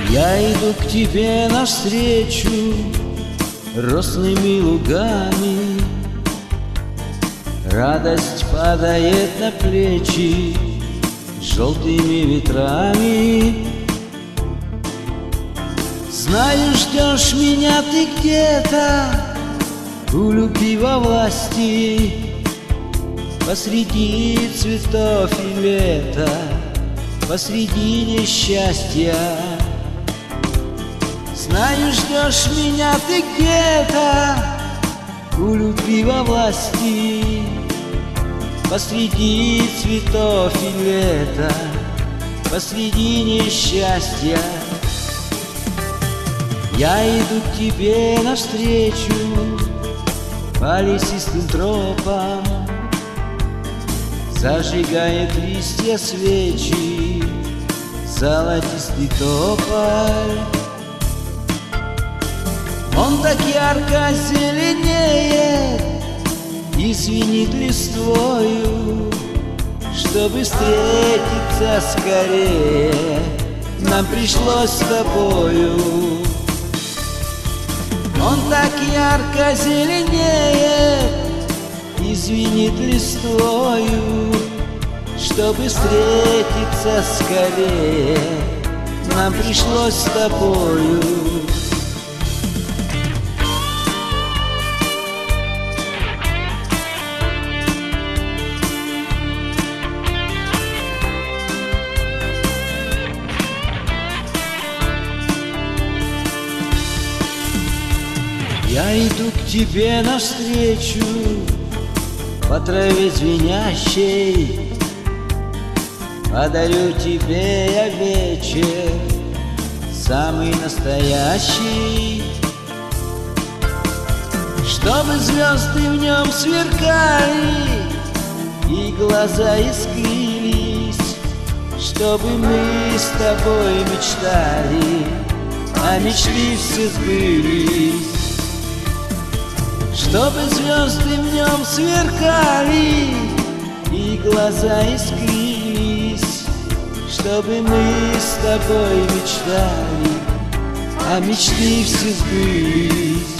Я иду к тебе навстречу росными лугами, радость падает на плечи желтыми ветрами. Знаю, ждешь меня ты где-то у любви во власти, посреди цветов и лета, посреди несчастья. Знаю, ждешь меня ты где-то у любви во власти, посреди цветов и лета, посреди несчастья. Я иду к тебе навстречу по лесистым тропам, зажигает листья свечи золотистый тополь. Он так ярко зеленеет и звенит листвою, чтобы встретиться скорее нам пришлось с тобою. Он так ярко зеленеет и звенит листвою, чтобы встретиться скорее нам пришлось с тобою. Я иду к тебе навстречу по траве звенящей, подарю тебе я вечер самый настоящий, чтобы звезды в нем сверкали и глаза искрились, чтобы мы с тобой мечтали, а мечты все сбылись. Чтобы звезды в нем сверкали и глаза искрились, чтобы мы с тобой мечтали, а мечты все сбылись.